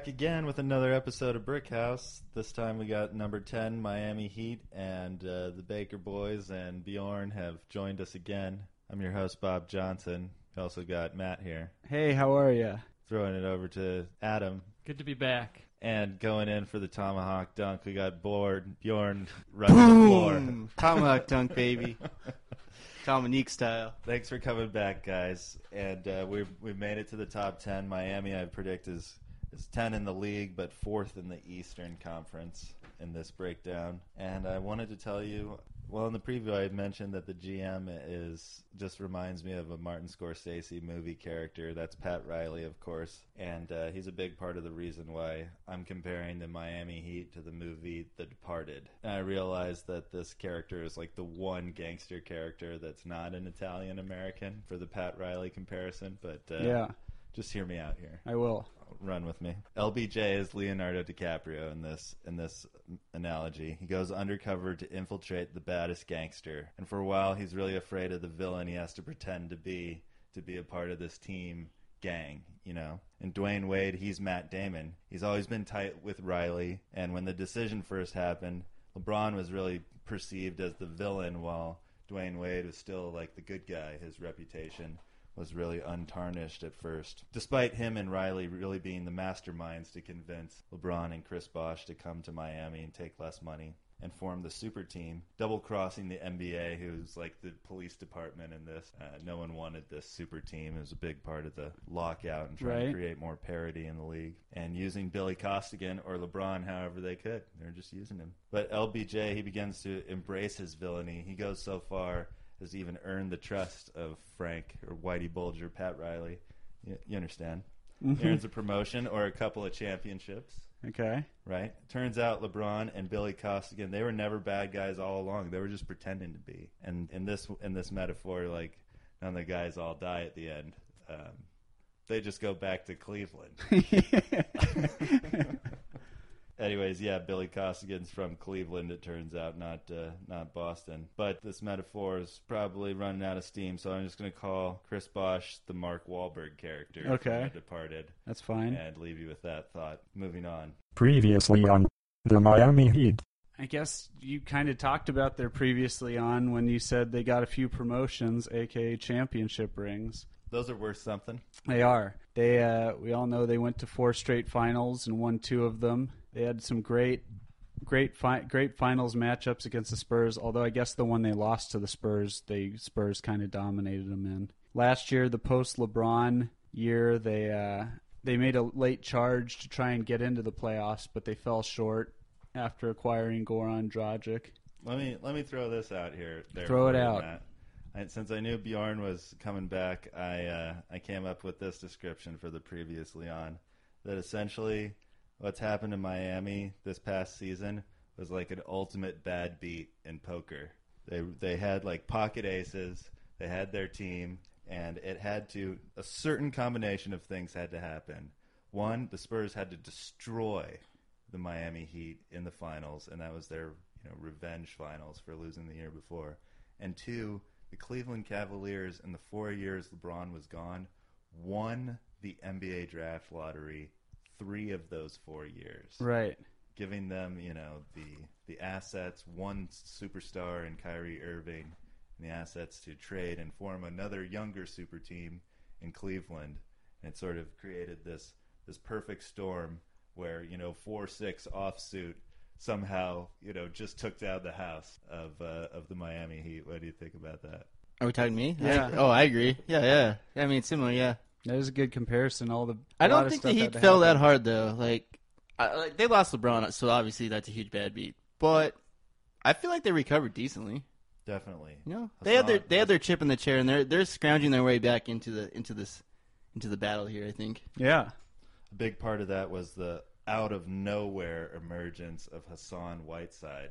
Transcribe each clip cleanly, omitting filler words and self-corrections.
back again with another episode of Brick House. This time we got number 10, Miami Heat, and the Baker boys and Bjorn have joined us again. I'm your host, Bob Johnson. We also got Matt here. Hey, how are you? Throwing it over to Adam. Good to be back. And going in for the Tomahawk Dunk, we got Bjorn running the floor. Tomahawk Dunk, baby. Dominique style. Thanks for coming back, guys. And we made it to the top 10. Miami, I predict, is 10 in the league, but 4th in the Eastern Conference in this breakdown. And I wanted to tell you, well, in the preview I had mentioned that the GM just reminds me of a Martin Scorsese movie character. That's Pat Riley, of course. And he's a big part of the reason why I'm comparing the Miami Heat to the movie The Departed. And I realized that this character is like the one gangster character that's not an Italian American for the Pat Riley comparison. But Yeah, just hear me out here. I will. Run with me. LBJ is Leonardo DiCaprio in this analogy. He goes undercover to infiltrate the baddest gangster, and for a while he's really afraid of the villain he has to pretend to be a part of this team gang, you know. And Dwayne Wade, he's Matt Damon. He's always been tight with Riley, and when the decision first happened, LeBron was really perceived as the villain while Dwayne Wade was still like the good guy. His reputation was really untarnished at first, despite him and Riley really being the masterminds to convince LeBron and Chris Bosh to come to Miami and take less money and form the super team, double-crossing the NBA, who's like the police department in this. No one wanted this super team. It was a big part of the lockout and trying to create more parity in the league. And using Billy Costigan or LeBron however they could. They were just using him. But LBJ, he begins to embrace his villainy. He goes so far has even earned the trust of Frank or Whitey Bulger, Pat Riley. You understand? He earns a promotion or a couple of championships. Okay. Right? Turns out LeBron and Billy Costigan, they were never bad guys all along. They were just pretending to be. And in this metaphor, like, none of the guys all die at the end. They just go back to Cleveland. Anyways, yeah, Billy Costigan's from Cleveland, it turns out, not Boston. But this metaphor is probably running out of steam, so I'm just going to call Chris Bosh the Mark Wahlberg character from The Departed. That's fine. And leave you with that thought. Moving on. Previously on the Miami Heat. I guess you kind of talked about their previously on when you said they got a few promotions, a.k.a. championship rings. Those are worth something. They are. We all know they went to 4 straight finals and won 2 of them. They had some great finals matchups against the Spurs, although I guess the one they lost to the Spurs, Spurs kind of dominated them in. Last year, the post-LeBron year, they made a late charge to try and get into the playoffs, but they fell short after acquiring Goran Dragic. Let me throw this out here. Throw it out. Since I knew Bjorn was coming back, I came up with this description for the previously on, that essentially what's happened in Miami this past season was like an ultimate bad beat in poker. They had like pocket aces, they had their team, and a certain combination of things had to happen. One, the Spurs had to destroy the Miami Heat in the finals, and that was their revenge finals for losing the year before. And 2, the Cleveland Cavaliers, in the 4 years LeBron was gone, won the NBA draft lottery 3 of those 4 years. Right. Giving them, the assets, one superstar in Kyrie Irving, and the assets to trade and form another younger super team in Cleveland. And it sort of created this perfect storm where, 4-6 offsuit somehow, just took down the house of the Miami Heat. What do you think about that? Are we talking me? Yeah. I agree. Yeah. I mean, similar, yeah. That is a good comparison. I don't think the Heat fell that hard, though. They lost LeBron, so obviously that's a huge bad beat. But I feel like they recovered decently. Definitely. They had their chip in the chair, and they're scrounging their way back into the battle here, I think. Yeah. A big part of that was the out of nowhere emergence of Hassan Whiteside.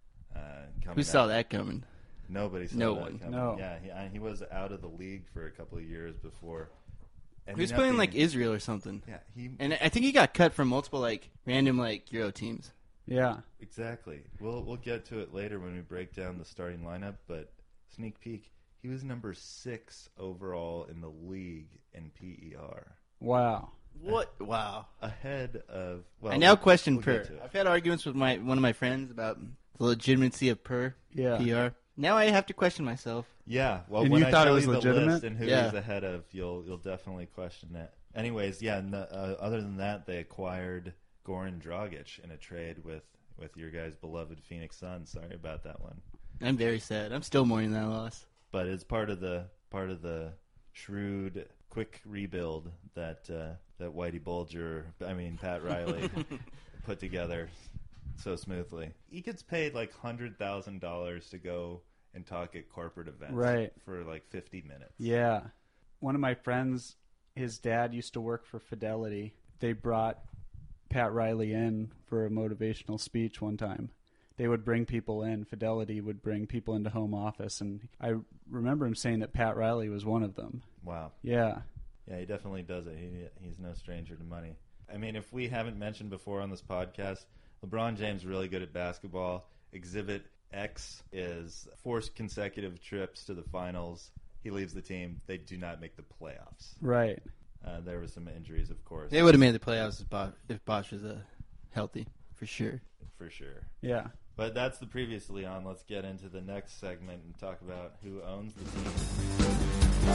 Who saw that coming? Nobody saw No that one. coming. No. Yeah, he was out of the league for a couple of years before. And He was playing like Israel or something. Yeah, And I think he got cut from multiple random Euro teams. Yeah. Exactly. We'll get to it later when we break down the starting lineup, but sneak peek, he was number 6 overall in the league in PER. Wow. What? Wow. Ahead of... Well, I now question we'll Per. get to it. I've had arguments with one of my friends about the legitimacy of Per. Yeah. PR. Now I have to question myself. Yeah, well, And when you I thought it tell was you the legitimate? list and who Yeah. he's ahead of, you'll definitely question it. Anyways, yeah. And other than that, they acquired Goran Dragic in a trade with your guys' beloved Phoenix Suns. Sorry about that one, I'm very sad. I'm still mourning that loss. but it's part of the shrewd, quick rebuild that Whitey Bulger, Pat Riley, put together so smoothly. He gets paid like $100,000 to go and talk at corporate events, Right. for like 50 minutes. Yeah. One of my friends, his dad used to work for Fidelity. They brought Pat Riley in for a motivational speech one time. They would bring people in. Fidelity would bring people into home office, and I remember him saying that Pat Riley was one of them. Wow. Yeah. Yeah, he definitely does it. He's no stranger to money. I mean, if we haven't mentioned before on this podcast, LeBron James really good at basketball. Exhibit X is 4 consecutive trips to the finals. He leaves the team. They do not make the playoffs. Right. There were some injuries, of course. They would have made the playoffs if Bosch was healthy, for sure. For sure. Yeah. But that's the previously on. Let's get into the next segment and talk about who owns the team.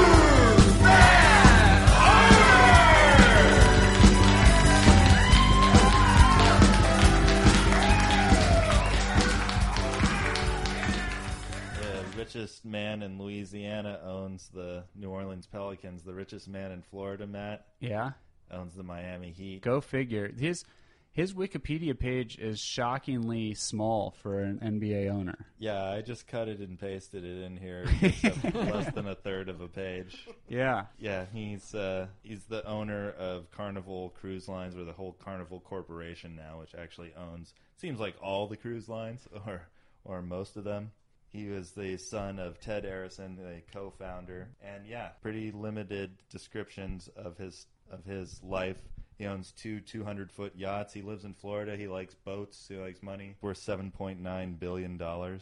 The richest man in Louisiana owns the New Orleans Pelicans. The richest man in Florida, Matt, Yeah. owns the Miami Heat. Go figure. His Wikipedia page is shockingly small for an NBA owner. Yeah, I just cut it and pasted it in here. It's less than a third of a page. Yeah. Yeah, he's the owner of Carnival Cruise Lines, or the whole Carnival Corporation now, which actually owns, seems like all the cruise lines, or most of them. He was the son of Ted Arison, the co-founder, and yeah, pretty limited descriptions of his life. He owns 2 200-foot yachts. He lives in Florida. He likes boats. He likes money. Worth $7.9 billion.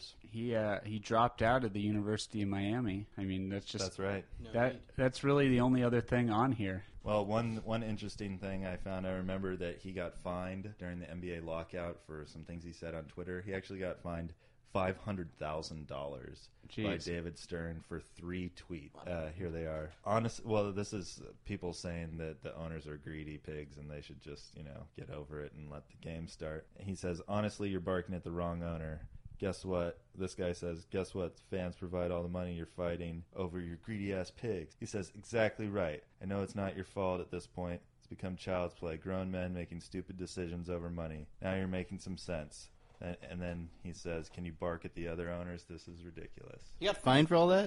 He dropped out of the University of Miami. I mean, That's right. that's really the only other thing on here. Well, one interesting thing I found, I remember that he got fined during the NBA lockout for some things he said on Twitter. He actually got fined $500,000 by Jeez. David Stern for 3 tweets. Here they are. This is people saying that the owners are greedy pigs and they should just, get over it and let the game start. He says, honestly, you're barking at the wrong owner. Guess what? This guy says, guess what? Fans provide all the money you're fighting over, your greedy-ass pigs. He says, exactly right. I know it's not your fault at this point. It's become child's play. Grown men making stupid decisions over money. Now you're making some sense. And then he says, can you bark at the other owners? This is ridiculous. You got fined for all that?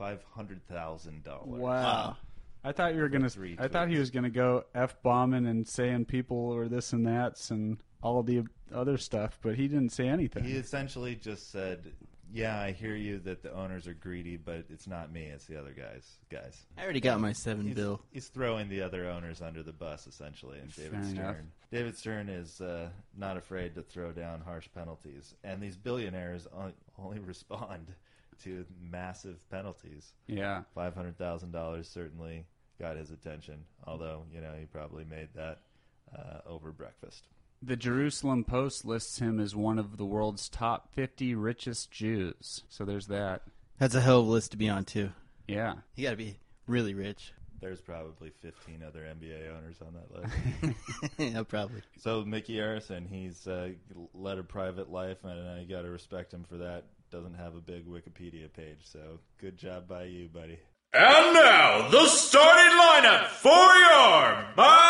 $500,000. Wow. I thought you were gonna. Three I thought he tweets. was gonna go f-bombing and saying people or this and that's and all the other stuff, but he didn't say anything. He essentially just said, yeah, I hear you that the owners are greedy, but it's not me. It's the other guys. I already got my $7 bill. He's throwing the other owners under the bus, essentially, and David Fair enough. Stern. David Stern is not afraid to throw down harsh penalties, and these billionaires only respond to massive penalties. Yeah. $500,000 certainly got his attention, although, he probably made that over breakfast. The Jerusalem Post lists him as one of the world's top 50 richest Jews. So there's that. That's a hell of a list to be on, too. Yeah. You got to be really rich. There's probably 15 other NBA owners on that list. Yeah, probably. So Mickey Arison, he's led a private life, and you got to respect him for that. Doesn't have a big Wikipedia page, so good job by you, buddy. And now, the starting lineup for your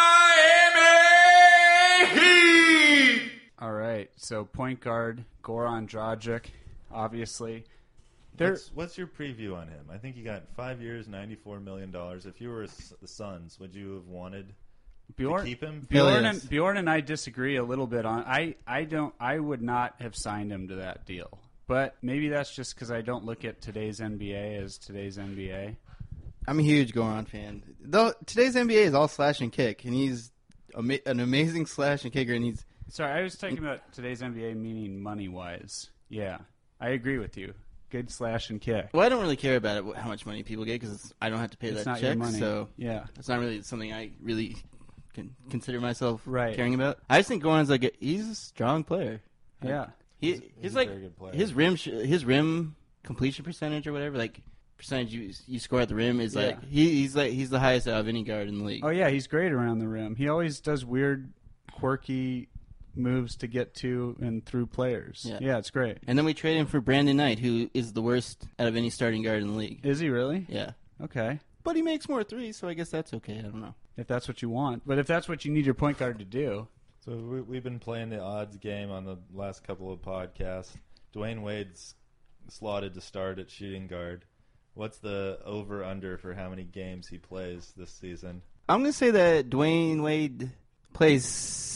Miami Heat! All right. So point guard, Goran Dragic, obviously. What's your preview on him? I think he got 5 years, $94 million. If you were the Suns, would you have wanted to keep him? Bjorn and I disagree a little bit on. I would not have signed him to that deal. But maybe that's just because I don't look at today's NBA as today's NBA. I'm a huge Goran fan. Though today's NBA is all slash and kick, and he's an amazing slash and kicker, and he's... Sorry, I was talking about today's NBA meaning money-wise. Yeah, I agree with you. Good slash and kick. Well, I don't really care about how much money people get because I don't have to pay It's that not check, your money. so Yeah. it's not really something I really consider myself Right. caring about. I just think Goran's he's a strong player. Yeah. He's He's a like very good player. his rim completion percentage or whatever, like percentage you score at the rim is Yeah. he's the highest out of any guard in the league. Oh yeah, he's great around the rim. He always does weird, quirky moves to get to and through players. Yeah. It's great. And then we trade him for Brandon Knight, who is the worst out of any starting guard in the league. Is he really? Yeah. Okay. But he makes more threes, so I guess that's okay. I don't know. If that's what you want. But if that's what you need your point guard to do. So we've been playing the odds game on the last couple of podcasts. Dwayne Wade's slotted to start at shooting guard. What's the over-under for how many games he plays this season? I'm going to say that Dwayne Wade plays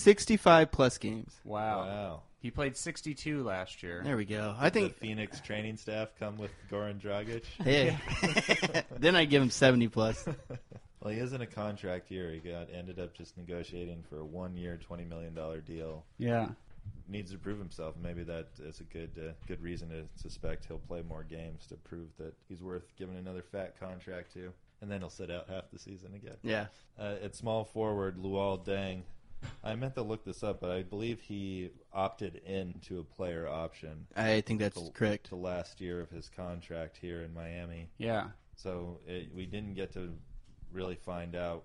65-plus games. Wow. He played 62 last year. There we go. I The think, Phoenix training staff come with Goran Dragic. hey, then I give him 70-plus. Well, he is in a contract year. He ended up just negotiating for a 1-year, $20 million deal. Yeah. Needs to prove himself. Maybe that is a good reason to suspect he'll play more games to prove that he's worth giving another fat contract to. And then he'll sit out half the season again. Yeah. At small forward, Luol Deng. I meant to look this up, but I believe he opted into a player option I think that's correct. the last year of his contract here in Miami. Yeah. So we didn't get to really find out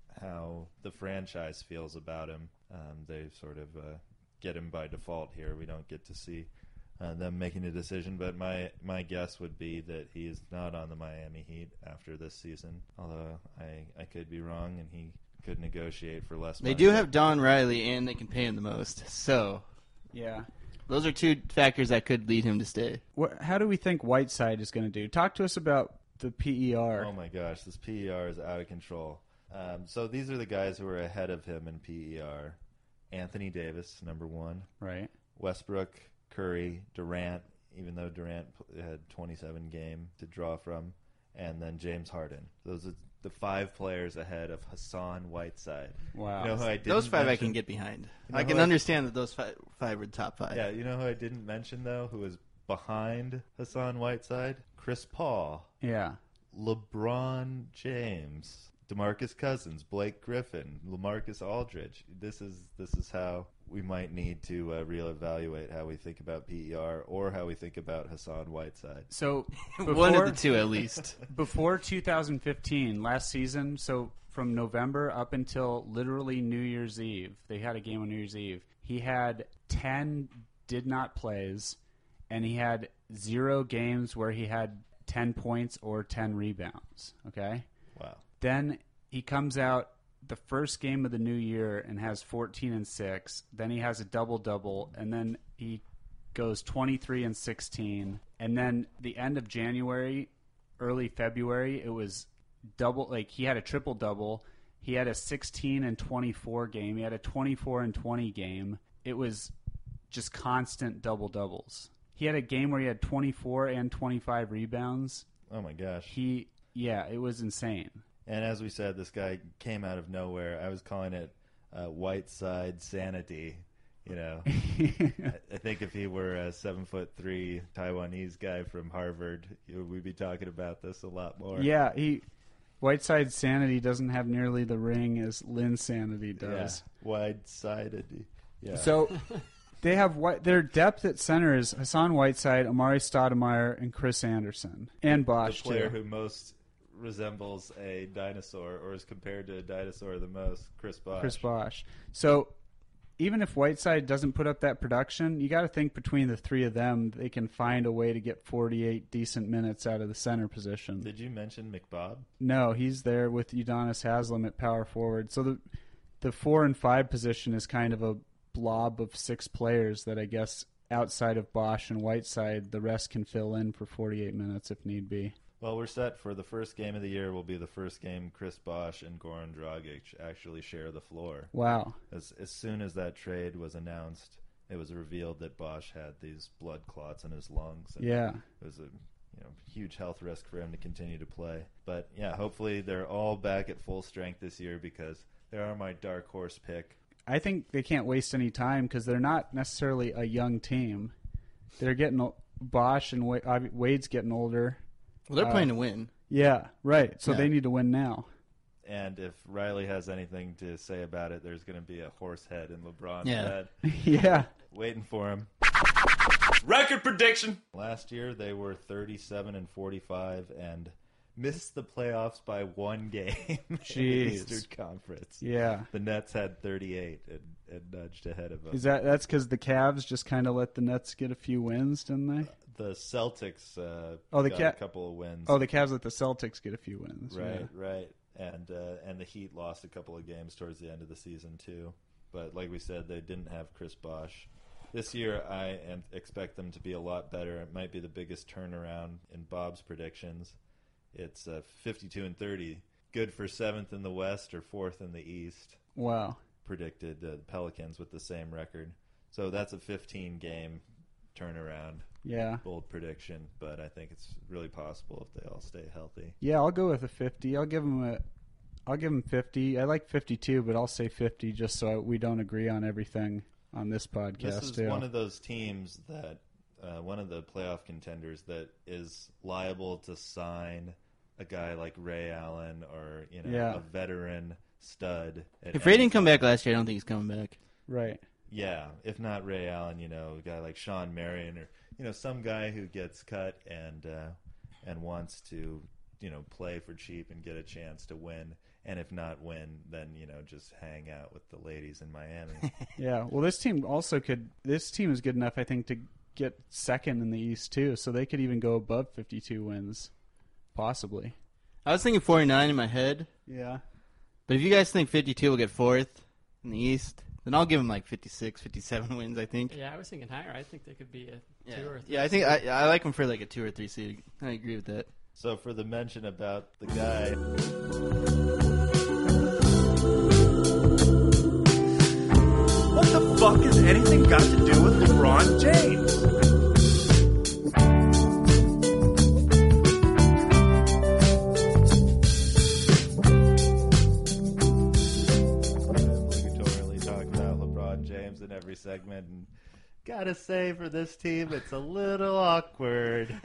how the franchise feels about him. They sort of get him by default here. We don't get to see them making a decision, but my guess would be that he is not on the Miami Heat after this season, although I could be wrong, and he could negotiate for less They money. do have Don Riley, and they can pay him the most. So Yeah. those are two factors that could lead him to stay. How do we think Whiteside is going to do? Talk to us about the PER. Oh my gosh, this PER is out of control. So these are the guys who are ahead of him in PER. Anthony Davis, number 1. Right. Westbrook, Curry, Durant, even though Durant had 27 game to draw from, and then James Harden. Those are the 5 players ahead of Hassan Whiteside. Wow. You know who I didn't Those 5 I mention? can get behind. You know I can who understand that those 5 are the top 5. Yeah, you know who I didn't mention, though, who is behind Hassan Whiteside? Chris Paul, Yeah. LeBron James, DeMarcus Cousins, Blake Griffin, LaMarcus Aldridge. This is how we might need to reevaluate how we think about PER or how we think about Hassan Whiteside. So One of the two at least. Before 2015, last season, so from November up until literally New Year's Eve, they had a game on New Year's Eve. He had 10 did not plays, and he had 0 games where he had 10 points or 10 rebounds. Okay? Wow. Then he comes out the first game of the new year and has 14 and 6. Then he has a double-double, and then he goes 23 and 16. And then the end of January, early February, it was double. Like he had a triple-double. He had a 16 and 24 game. He had a 24 and 20 game. It was just constant double-doubles. He had a game where he had 24 and 25 rebounds. Oh my gosh. It was insane. And as we said, this guy came out of nowhere. I was calling it Whiteside sanity. You know, I think if he were a 7'3" Taiwanese guy from Harvard, we'd be talking about this a lot more. Yeah, Whiteside's sanity doesn't have nearly the ring as Lynn's sanity does. Yeah. Wide-sided. Yeah. So they have their depth at center is Hassan Whiteside, Amari Stoudemire, and Chris Anderson, and Bosch the player too. who most resembles a dinosaur or is compared to a dinosaur the most, Chris Bosh. Chris Bosch. So even if Whiteside doesn't put up that production, you got to think between the three of them, they can find a way to get 48 decent minutes out of the center position. Did you mention McBob? No, he's there with Udonis Haslem at power forward. So the 4 and 5 position is kind of a blob of 6 players that I guess outside of Bosch and Whiteside, the rest can fill in for 48 minutes if need be. Well, we're set for the first game of the year. Will be the first game Chris Bosh and Goran Dragic actually share the floor. Wow. As soon as that trade was announced, it was revealed that Bosh had these blood clots in his lungs. And Yeah. It was a huge health risk for him to continue to play. But, yeah, hopefully they're all back at full strength this year because they are my dark horse pick. I think they can't waste any time because they're not necessarily a young team. They're getting Bosch and Wade's getting older. Well, they're playing to win. Yeah, right. So Yeah. they need to win now. And if Riley has anything to say about it, there's going to be a horse head in LeBron's Yeah. bed Yeah. waiting for him. Record prediction. Last year, they were 37-45 and missed the playoffs by one game in the Jeez. Eastern Conference. Yeah. The Nets had 38 and nudged ahead of them. That's because the Cavs just kind of let the Nets get a few wins, didn't they? The Celtics the got a couple of wins. Oh, the Cavs let the Celtics get a few wins. Right, Yeah. right. And the Heat lost a couple of games towards the end of the season, too. But like we said, they didn't have Chris Bosh. This year, I expect them to be a lot better. It might be the biggest turnaround in Bob's predictions. It's 52-30, good for 7th in the West or 4th in the East. Wow. Predicted the Pelicans with the same record. So that's a 15-game turnaround. Yeah. Bold prediction, but I think it's really possible if they all stay healthy. Yeah, I'll go with a 50. I'll give him 50. I like 52, but I'll say 50 just so we don't agree on everything on this podcast. This is one of those teams that one of the playoff contenders that is liable to sign a guy like Ray Allen or a veteran stud. If Ray didn't come back last year, I don't think he's coming back. Right. Yeah, if not Ray Allen, a guy like Sean Marion or some guy who gets cut and wants to play for cheap and get a chance to win. And if not win, then just hang out with the ladies in Miami. Yeah. Well, this team is good enough, I think, to get second in the East too. So they could even go above 52 wins, possibly. I was thinking 49 in my head, Yeah. but if you guys think 52 will get 4th in the East, then I'll give them like 56, 57 wins, I think. Yeah, I was thinking higher. I think they could be a 2 or 3. Yeah, I think I like them for like a 2 or 3 seed. I agree with that. So for the mention about the guy, What the fuck has anything got to do with LeBron James? obligatorily talk about LeBron James in every segment, and gotta say for this team, it's a little awkward.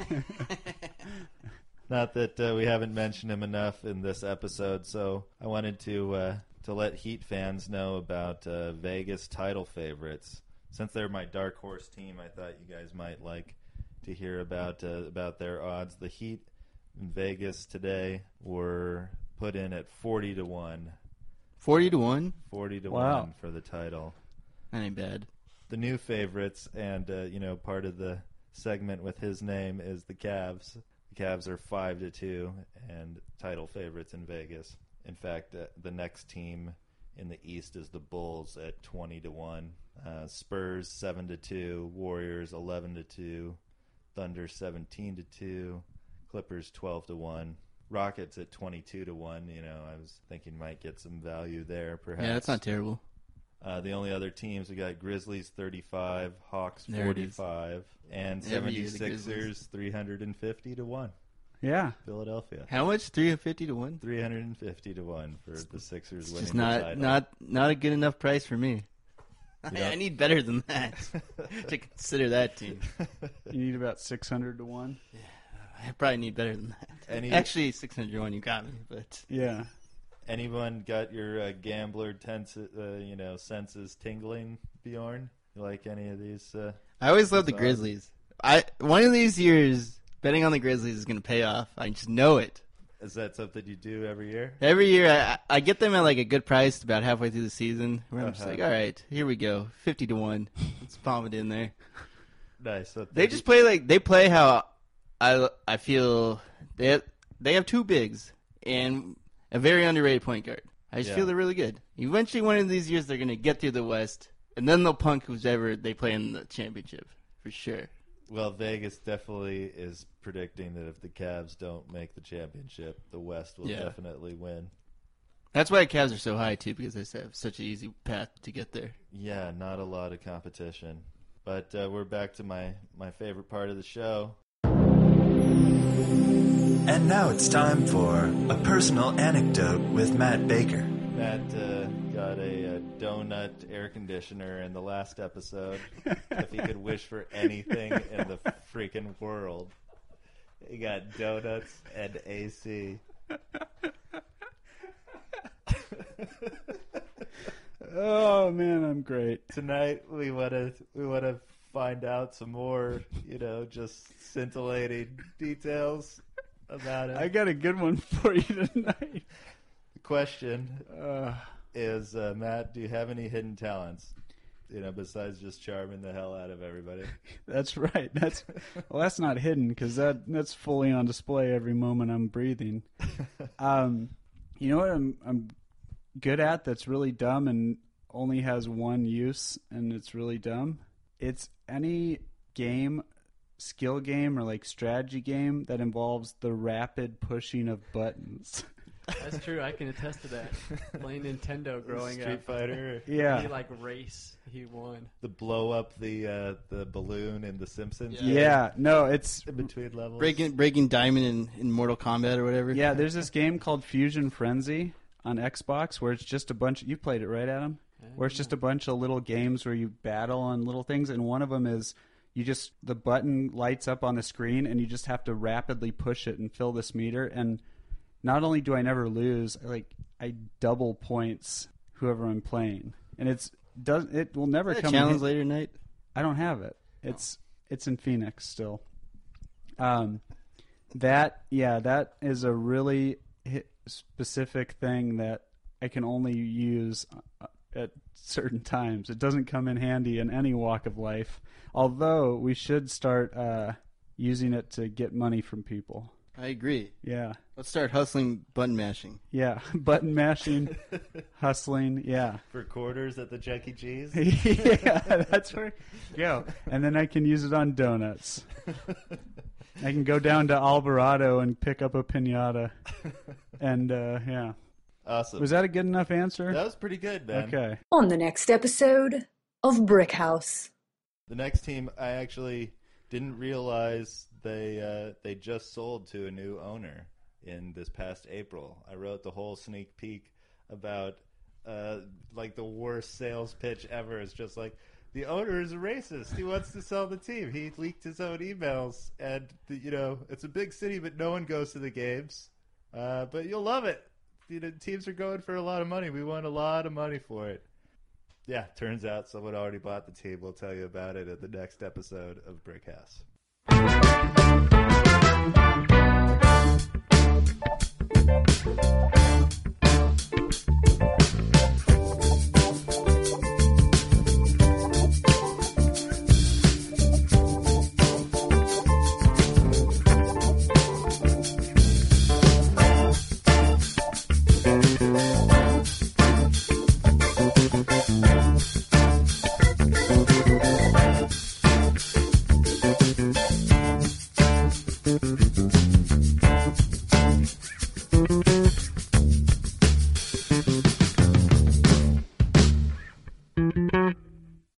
Not that we haven't mentioned him enough in this episode, so I wanted to let Heat fans know about Vegas title favorites. Since they're my dark horse team, I thought you guys might like to hear about their odds. The Heat in Vegas today were put in at 40-1. 40-1? 40-1 Wow. for the title. That ain't bad. The new favorites, and part of the segment with his name is the Cavs. The Cavs are 5-2 and title favorites in Vegas. In fact, the next team in the East is the Bulls at 20-1. Spurs 7-2. Warriors 11-2. Thunder 17-2. Clippers 12-1. Rockets at 22-1. I was thinking might get some value there, perhaps. Yeah, that's not terrible. The only other teams, we got Grizzlies 35, Hawks There it is. 45, and Every year the 76ers 350-1 Yeah. Philadelphia. How much? 350-1? 350-1 for the Sixers It's winning just the title. not a good enough price for me. Yeah. I need better than that to consider that team. You need about 600 to 1. I probably need better than that. Actually, 601, you got me, but Yeah. Anyone got your gambler senses tingling, Bjorn? You like any of these? I always love the odds? Grizzlies. One of these years, betting on the Grizzlies is going to pay off. I just know it. Is that something you do every year? Every year, I get them at like a good price about halfway through the season. Where I'm just Uh-huh. like, all right, here we go, 50-1. Let's palm it in there. Nice. So They just play how I feel they have two bigs and a very underrated point guard. I just Yeah. feel they're really good. Eventually, one of these years, they're going to get through the West, and then they'll punk whoever they play in the championship for sure. Well, Vegas definitely is predicting that if the Cavs don't make the championship, the West will Yeah. definitely win. That's why the Cavs are so high too, because they have such an easy path to get there. Yeah, not a lot of competition. But we're back to my favorite part of the show. And now it's time for a personal anecdote with Matt Baker. Matt got a donut air conditioner in the last episode. If he could wish for anything in the freaking world, he got donuts and AC. Oh man, I'm great. Tonight we want to find out some more, just scintillating details about it. I got a good one for you tonight. The question is, Matt, do you have any hidden talents? Besides just charming the hell out of everybody. That's right. That's not hidden because that's fully on display every moment I'm breathing. You know what I'm good at that's really dumb and only has one use and it's really dumb? It's any game, skill game or like strategy game that involves the rapid pushing of buttons. That's true. I can attest to that. Playing Nintendo growing Street up. Fighter. Yeah. He race. He won. The blow up the balloon in The Simpsons. Yeah. No, it's in between levels. Breaking Diamond in Mortal Kombat or whatever. Yeah, there's this game called Fusion Frenzy on Xbox where it's just a bunch. You played it, right, Adam? Where it's just a bunch of little games where you battle on little things, and one of them is the button lights up on the screen, and you just have to rapidly push it and fill this meter. And not only do I never lose, I double points whoever I'm playing, and it will never come. Challenge later tonight. I don't have it. It's in Phoenix still. That is a really specific thing that I can only use at certain times. It doesn't come in handy in any walk of life. Although we should start using it to get money from people. I agree. Yeah. Let's start hustling button mashing. Yeah, button mashing, hustling, yeah. For quarters at the Chuck E. Cheese? Yeah, that's where go. And then I can use it on donuts. I can go down to Alvarado and pick up a piñata. And, yeah. Awesome. Was that a good enough answer? That was pretty good, man. Okay. On the next episode of Brick House. The next team, I actually didn't realize they just sold to a new owner in this past April. I wrote the whole sneak peek about the worst sales pitch ever. It's just the owner is a racist. He wants to sell the team. He leaked his own emails, and it's a big city, but no one goes to the games. But you'll love it. Teams are going for a lot of money. We want a lot of money for it. Yeah, turns out someone already bought the team. We'll tell you about it at the next episode of Brick House. Thank you.